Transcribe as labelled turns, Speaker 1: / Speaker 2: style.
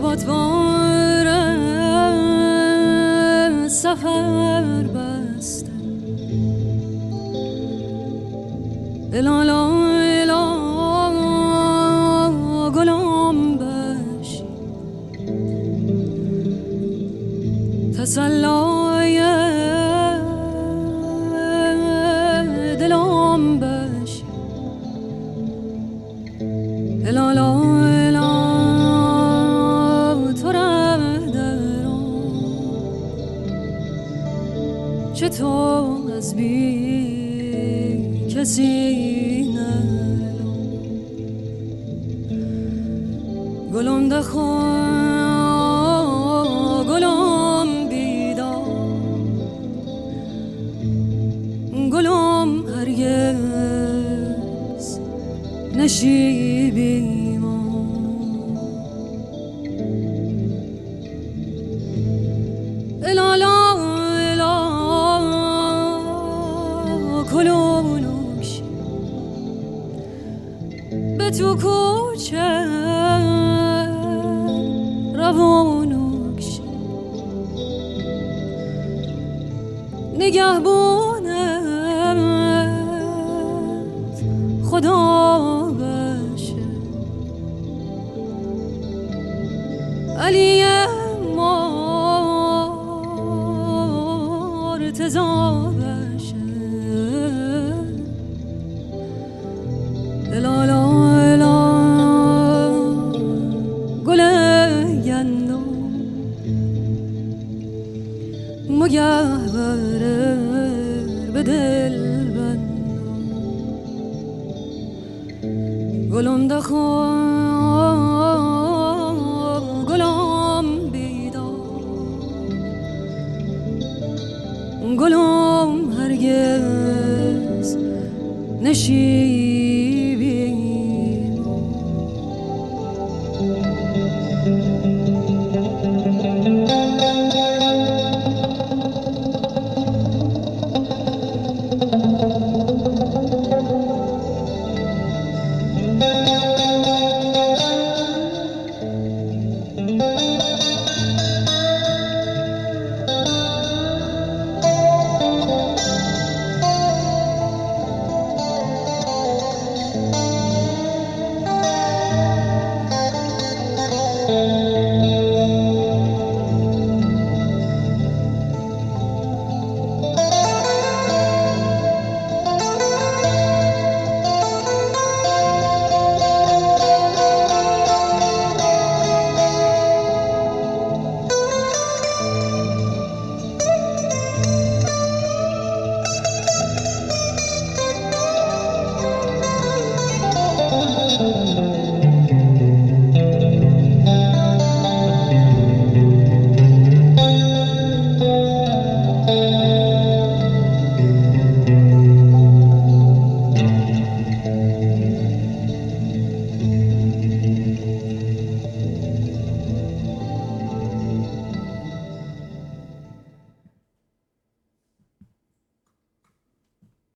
Speaker 1: باتوار سفر بسته الالا الا گلم بشی تسلای دلم بشی الالا الا تو ره درم چطور از بی کسی نلم گلم دخوا گلم بیدار گلم هرگز نشیبی ما الالا الا کلونوشی به تو کوچه روانوشی نگهبانت خدا بشه علی مرتضا بشه الالا الا گل گندم مگهوره به دل بندم گلم دخوا گلم بیدار گلم هرگز نشیبی